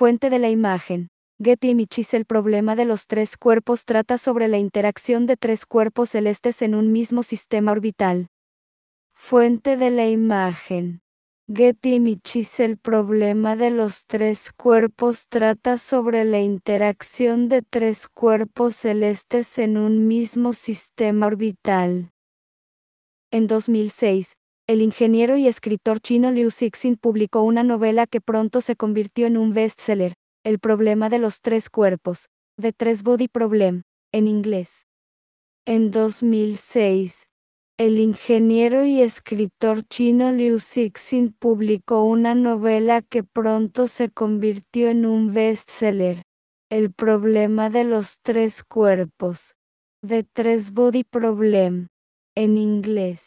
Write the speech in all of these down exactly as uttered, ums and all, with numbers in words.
Fuente de la imagen. Getty Images. El problema de los tres cuerpos trata sobre la interacción de tres cuerpos celestes en un mismo sistema orbital. Fuente de la imagen. Getty Images. El problema de los tres cuerpos trata sobre la interacción de tres cuerpos celestes en un mismo sistema orbital. En dos mil seis, el ingeniero y escritor chino Liu Cixin publicó una novela que pronto se convirtió en un bestseller, El problema de los tres cuerpos, The Tres Body Problem, en inglés. En dos mil seis, el ingeniero y escritor chino Liu Cixin publicó una novela que pronto se convirtió en un bestseller, El problema de los tres cuerpos, The Tres Body Problem, en inglés.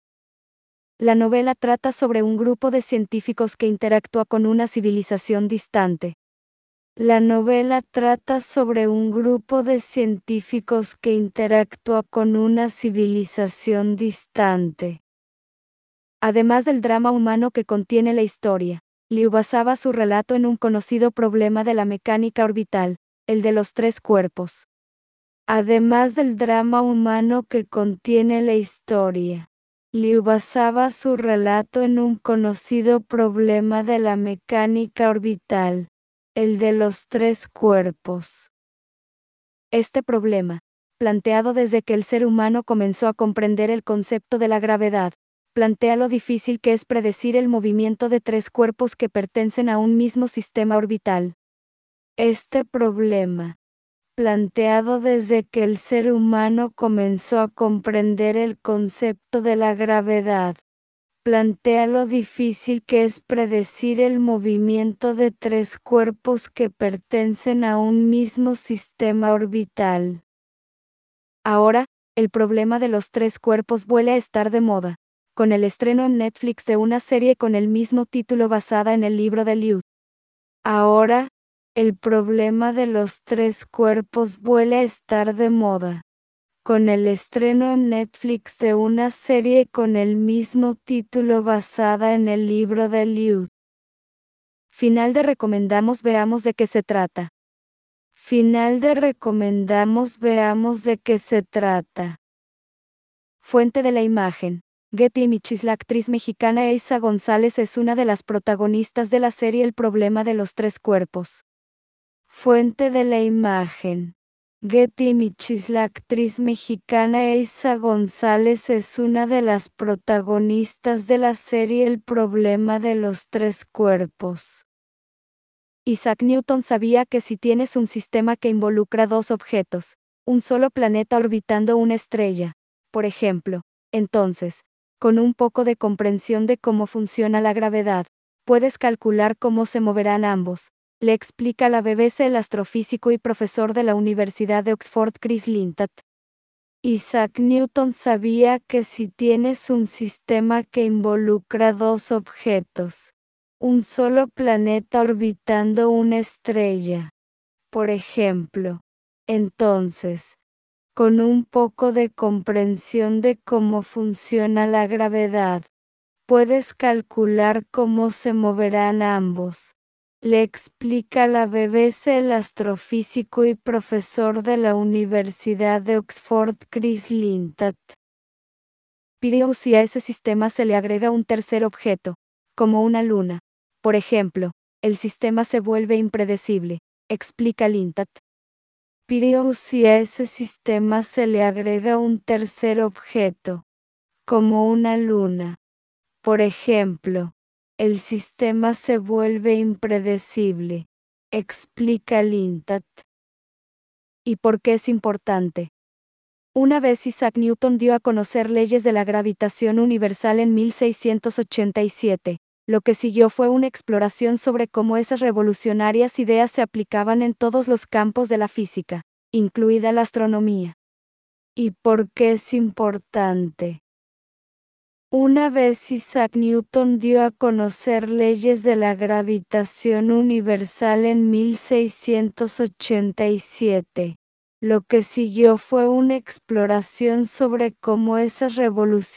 La novela trata sobre un grupo de científicos que interactúa con una civilización distante. La novela trata sobre un grupo de científicos que interactúa con una civilización distante. Además del drama humano que contiene la historia, Liu basaba su relato en un conocido problema de la mecánica orbital, el de los tres cuerpos. Además del drama humano que contiene la historia, Liu basaba su relato en un conocido problema de la mecánica orbital, el de los tres cuerpos. Este problema, planteado desde que el ser humano comenzó a comprender el concepto de la gravedad, plantea lo difícil que es predecir el movimiento de tres cuerpos que pertenecen a un mismo sistema orbital. Este problema, planteado desde que el ser humano comenzó a comprender el concepto de la gravedad, plantea lo difícil que es predecir el movimiento de tres cuerpos que pertenecen a un mismo sistema orbital. Ahora, el problema de los tres cuerpos vuelve a estar de moda, con el estreno en Netflix de una serie con el mismo título basada en el libro de Liu. Ahora, el problema de los tres cuerpos vuelve a estar de moda, con el estreno en Netflix de una serie con el mismo título basada en el libro de Liu. Final de recomendamos veamos de qué se trata. Final de recomendamos veamos de qué se trata. Fuente de la imagen. Getty Images. La actriz mexicana Eiza González es una de las protagonistas de la serie El problema de los tres cuerpos. Fuente de la imagen. Getty Images. La actriz mexicana Eiza González es una de las protagonistas de la serie El problema de los tres cuerpos. Isaac Newton sabía que si tienes un sistema que involucra dos objetos, un solo planeta orbitando una estrella, por ejemplo, entonces, con un poco de comprensión de cómo funciona la gravedad, puedes calcular cómo se moverán ambos. Le explica a la B B C el astrofísico y profesor de la Universidad de Oxford Chris Lintott. Isaac Newton sabía que si tienes un sistema que involucra dos objetos, un solo planeta orbitando una estrella, por ejemplo, entonces, con un poco de comprensión de cómo funciona la gravedad, puedes calcular cómo se moverán ambos. Le explica a la B B C el astrofísico y profesor de la Universidad de Oxford Chris Lintott. Pero si a ese sistema se le agrega un tercer objeto, como una luna, por ejemplo, el sistema se vuelve impredecible, explica Lintott. Pero si a ese sistema se le agrega un tercer objeto, como una luna, por ejemplo, el sistema se vuelve impredecible, explica Lintott. ¿Y por qué es importante? Una vez Isaac Newton dio a conocer leyes de la gravitación universal en mil seiscientos ochenta y siete, lo que siguió fue una exploración sobre cómo esas revolucionarias ideas se aplicaban en todos los campos de la física, incluida la astronomía. ¿Y por qué es importante? Una vez Isaac Newton dio a conocer leyes de la gravitación universal en mil seiscientos ochenta y siete, lo que siguió fue una exploración sobre cómo esas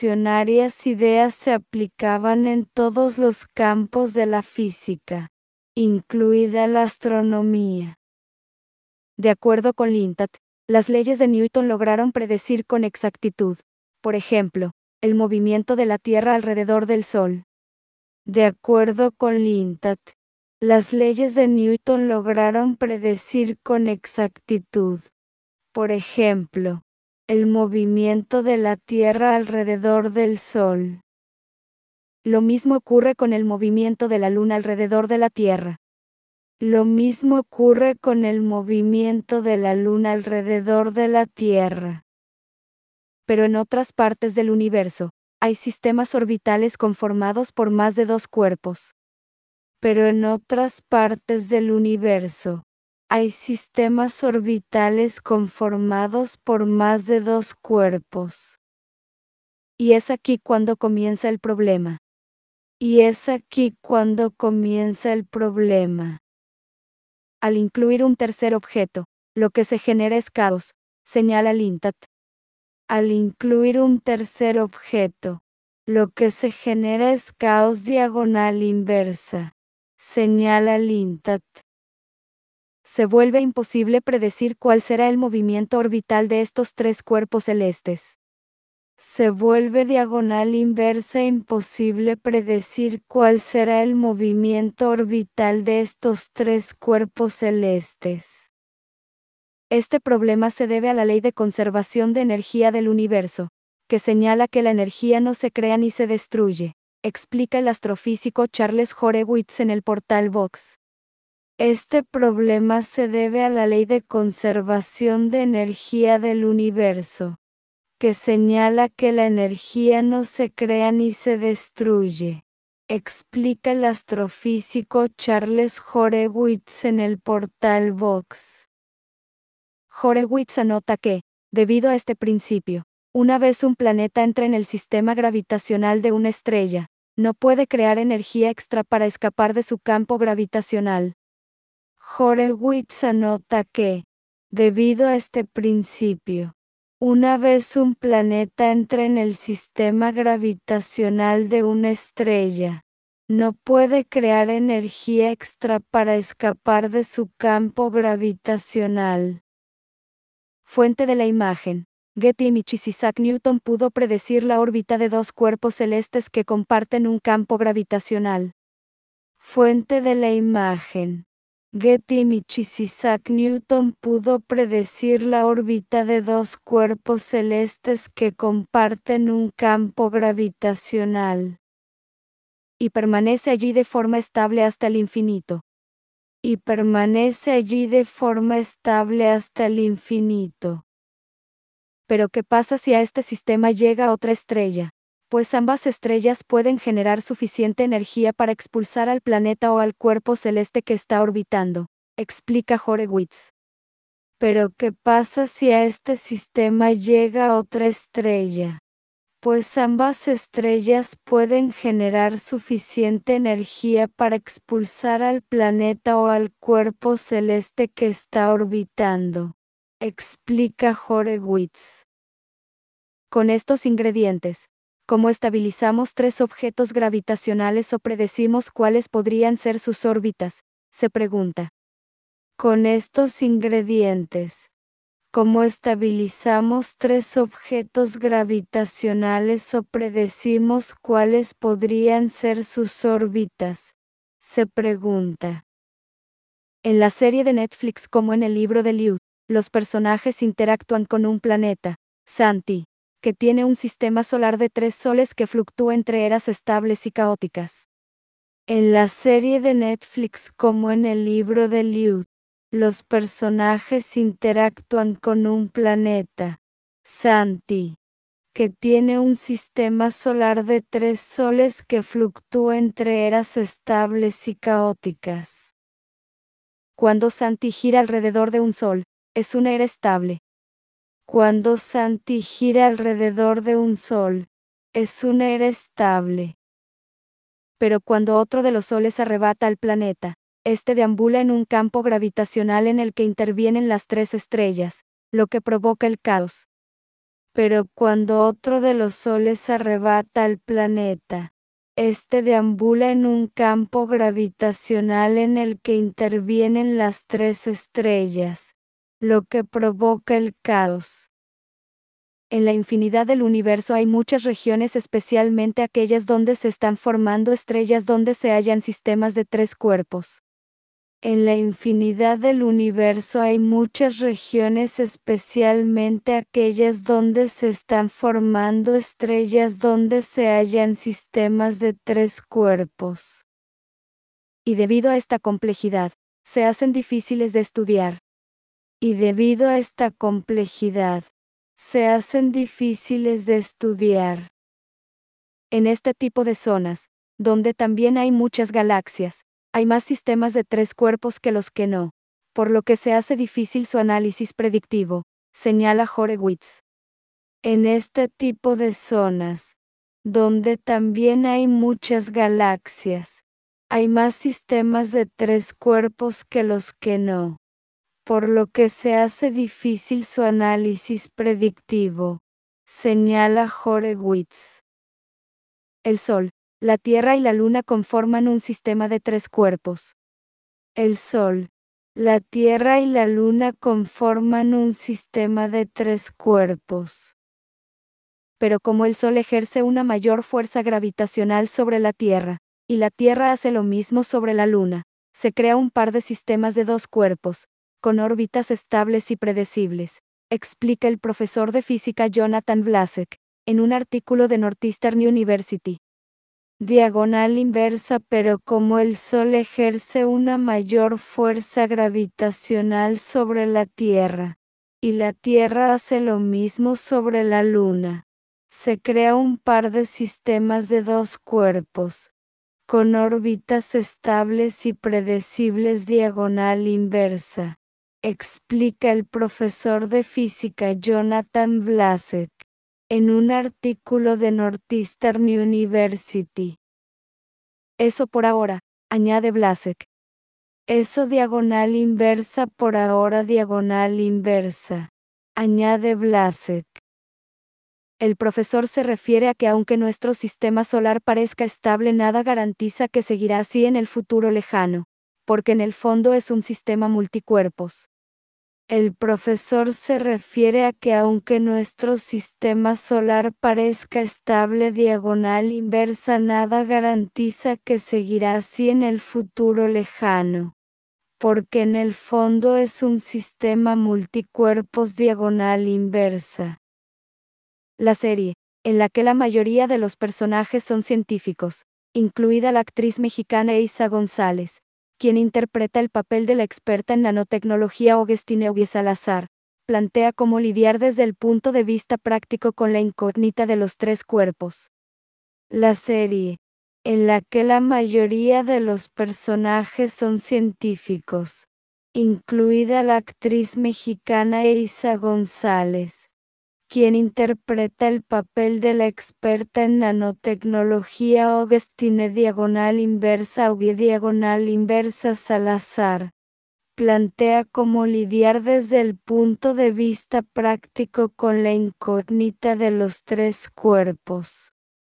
revolucionarias ideas se aplicaban en todos los campos de la física, incluida la astronomía. De acuerdo con Lintat, las leyes de Newton lograron predecir con exactitud, por ejemplo, el movimiento de la Tierra alrededor del Sol. De acuerdo con Lintat, las leyes de Newton lograron predecir con exactitud, por ejemplo, el movimiento de la Tierra alrededor del Sol. Lo mismo ocurre con el movimiento de la Luna alrededor de la Tierra. Lo mismo ocurre con el movimiento de la Luna alrededor de la Tierra. Pero en otras partes del universo, hay sistemas orbitales conformados por más de dos cuerpos. Pero en otras partes del universo, hay sistemas orbitales conformados por más de dos cuerpos. Y es aquí cuando comienza el problema. Y es aquí cuando comienza el problema. Al incluir un tercer objeto, lo que se genera es caos, señala Lintat. Al incluir un tercer objeto, lo que se genera es caos diagonal inversa, señala Lintat. Se vuelve imposible predecir cuál será el movimiento orbital de estos tres cuerpos celestes. Se vuelve diagonal inversa imposible predecir cuál será el movimiento orbital de estos tres cuerpos celestes. Este problema se debe a la ley de conservación de energía del universo, que señala que la energía no se crea ni se destruye, explica el astrofísico Charles Horowitz en el portal Vox. Este problema se debe a la ley de conservación de energía del universo, que señala que la energía no se crea ni se destruye, explica el astrofísico Charles Horowitz en el portal Vox. Horowitz anota que, debido a este principio, una vez un planeta entra en el sistema gravitacional de una estrella, no puede crear energía extra para escapar de su campo gravitacional. Horowitz anota que, debido a este principio, una vez un planeta entra en el sistema gravitacional de una estrella, no puede crear energía extra para escapar de su campo gravitacional. Fuente de la imagen. Getty Images. Isaac Newton pudo predecir la órbita de dos cuerpos celestes que comparten un campo gravitacional. Fuente de la imagen. Getty Images. Isaac Newton pudo predecir la órbita de dos cuerpos celestes que comparten un campo gravitacional. Y permanece allí de forma estable hasta el infinito. Y permanece allí de forma estable hasta el infinito. Pero ¿qué pasa si a este sistema llega otra estrella? Pues ambas estrellas pueden generar suficiente energía para expulsar al planeta o al cuerpo celeste que está orbitando, explica Horowitz. Pero ¿qué pasa si a este sistema llega otra estrella? Pues ambas estrellas pueden generar suficiente energía para expulsar al planeta o al cuerpo celeste que está orbitando, explica Horowitz. Con estos ingredientes, ¿cómo estabilizamos tres objetos gravitacionales o predecimos cuáles podrían ser sus órbitas?, se pregunta. Con estos ingredientes, ¿cómo estabilizamos tres objetos gravitacionales o predecimos cuáles podrían ser sus órbitas?, se pregunta. En la serie de Netflix como en el libro de Liu, los personajes interactúan con un planeta, Santi, que tiene un sistema solar de tres soles que fluctúa entre eras estables y caóticas. En la serie de Netflix como en el libro de Liu, los personajes interactúan con un planeta, Santi, que tiene un sistema solar de tres soles que fluctúa entre eras estables y caóticas. Cuando Santi gira alrededor de un sol, es una era estable. Cuando Santi gira alrededor de un sol, es una era estable. Pero cuando otro de los soles arrebata al planeta, este deambula en un campo gravitacional en el que intervienen las tres estrellas, lo que provoca el caos. Pero cuando otro de los soles arrebata al planeta, Este deambula en un campo gravitacional en el que intervienen las tres estrellas, lo que provoca el caos. En la infinidad del universo hay muchas regiones, especialmente aquellas donde se están formando estrellas donde se hallan sistemas de tres cuerpos. En la infinidad del universo hay muchas regiones, especialmente aquellas donde se están formando estrellas donde se hallan sistemas de tres cuerpos. Y debido a esta complejidad, se hacen difíciles de estudiar. Y debido a esta complejidad, se hacen difíciles de estudiar. En este tipo de zonas, donde también hay muchas galaxias, hay más sistemas de tres cuerpos que los que no, por lo que se hace difícil su análisis predictivo, señala Horowitz. En este tipo de zonas, donde también hay muchas galaxias, hay más sistemas de tres cuerpos que los que no, por lo que se hace difícil su análisis predictivo, señala Horowitz. El Sol, la Tierra y la Luna conforman un sistema de tres cuerpos. El Sol, la Tierra y la Luna conforman un sistema de tres cuerpos. Pero como el Sol ejerce una mayor fuerza gravitacional sobre la Tierra, y la Tierra hace lo mismo sobre la Luna, se crea un par de sistemas de dos cuerpos, con órbitas estables y predecibles, explica el profesor de física Jonathan Blasek, en un artículo de Northeastern University. Diagonal inversa. Pero como el Sol ejerce una mayor fuerza gravitacional sobre la Tierra, y la Tierra hace lo mismo sobre la Luna, se crea un par de sistemas de dos cuerpos, con órbitas estables y predecibles diagonal inversa, explica el profesor de física Jonathan Blasek, en un artículo de Northeastern University. Eso por ahora, añade Blasek. Eso diagonal inversa por ahora diagonal inversa, añade Blasek. El profesor se refiere a que aunque nuestro sistema solar parezca estable, nada garantiza que seguirá así en el futuro lejano, porque en el fondo es un sistema multicuerpos. El profesor se refiere a que aunque nuestro sistema solar parezca estable diagonal inversa, nada garantiza que seguirá así en el futuro lejano, porque en el fondo es un sistema multicuerpos diagonal inversa. La serie, en la que la mayoría de los personajes son científicos, incluida la actriz mexicana Eiza González, quien interpreta el papel de la experta en nanotecnología Augustine Eugui Salazar, plantea cómo lidiar desde el punto de vista práctico con la incógnita de los tres cuerpos. La serie, en la que la mayoría de los personajes son científicos, incluida la actriz mexicana Eiza González, quien interpreta el papel de la experta en nanotecnología Augustine diagonal inversa Eugui diagonal inversa Salazar, plantea cómo lidiar desde el punto de vista práctico con la incógnita de los tres cuerpos.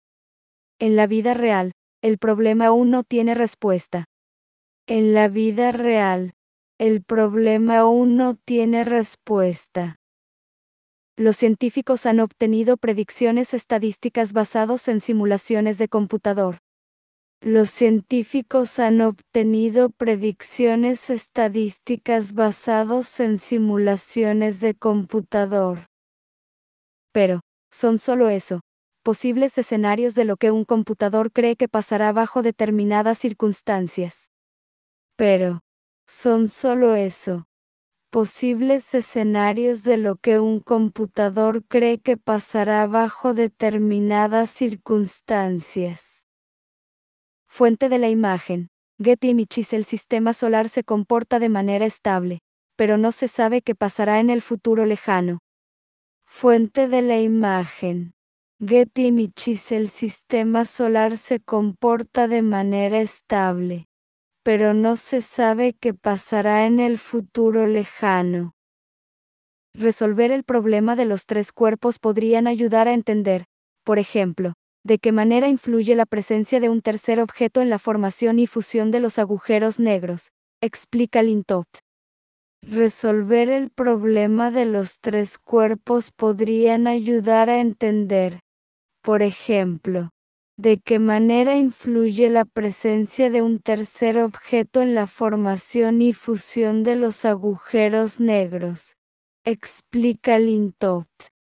En la vida real, el problema aún no tiene respuesta. En la vida real, el problema aún no tiene respuesta. Los científicos han obtenido predicciones estadísticas basadas en simulaciones de computador. Los científicos han obtenido predicciones estadísticas basadas en simulaciones de computador. Pero, son solo eso, posibles escenarios de lo que un computador cree que pasará bajo determinadas circunstancias. Pero, son solo eso. Posibles escenarios de lo que un computador cree que pasará bajo determinadas circunstancias. Fuente de la imagen. Getty Images. El sistema solar se comporta de manera estable, pero no se sabe qué pasará en el futuro lejano. Fuente de la imagen. Getty Images. El sistema solar se comporta de manera estable, pero no se sabe qué pasará en el futuro lejano. Resolver el problema de los tres cuerpos podrían ayudar a entender, por ejemplo, ¿De qué manera influye la presencia de un tercer objeto en la formación y fusión de los agujeros negros? Explica Lintott. Resolver el problema de los tres cuerpos podrían ayudar a entender, por ejemplo, de qué manera influye la presencia de un tercer objeto en la formación y fusión de los agujeros negros. Explica Lintott.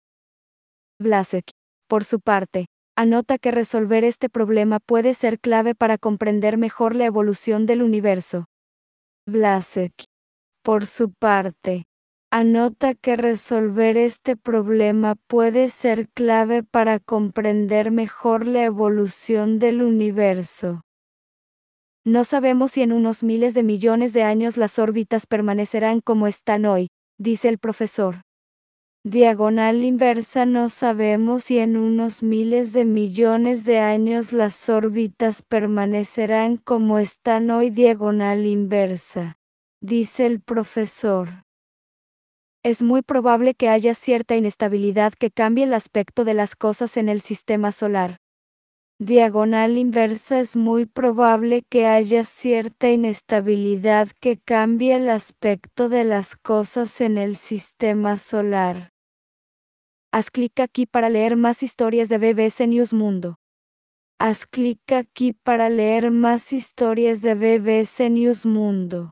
Blasek, por su parte, anota que resolver este problema puede ser clave para comprender mejor la evolución del universo. Blasek, por su parte, anota que resolver este problema puede ser clave para comprender mejor la evolución del universo. No sabemos si en unos miles de millones de años las órbitas permanecerán como están hoy, dice el profesor. Diagonal inversa. No sabemos si en unos miles de millones de años las órbitas permanecerán como están hoy. Diagonal inversa, dice el profesor. Es muy probable que haya cierta inestabilidad que cambie el aspecto de las cosas en el sistema solar. Diagonal inversa. Es muy probable que haya cierta inestabilidad que cambie el aspecto de las cosas en el sistema solar. Haz clic aquí para leer más historias de B B C News Mundo. Haz clic aquí para leer más historias de B B C News Mundo.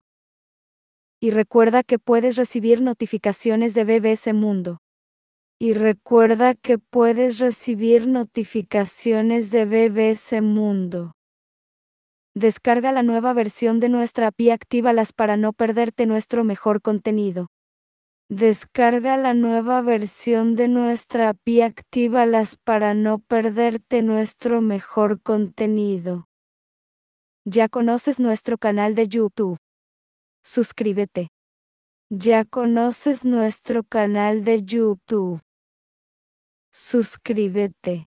Y recuerda que puedes recibir notificaciones de B B C Mundo. Y recuerda que puedes recibir notificaciones de B B C Mundo. Descarga la nueva versión de nuestra app y actívalas para no perderte nuestro mejor contenido. Descarga la nueva versión de nuestra app y actívalas para no perderte nuestro mejor contenido. ¿Ya conoces nuestro canal de YouTube? Suscríbete. ¿Ya conoces nuestro canal de YouTube? Suscríbete.